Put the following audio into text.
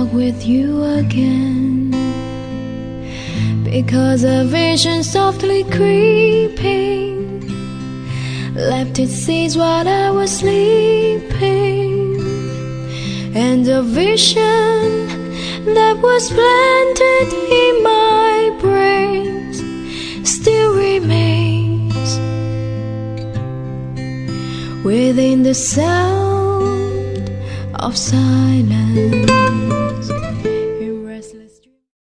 talk with you again, because a vision softly creeping left its seeds while I was sleeping, and a vision that was planted in my brain still remains within the sound of silence.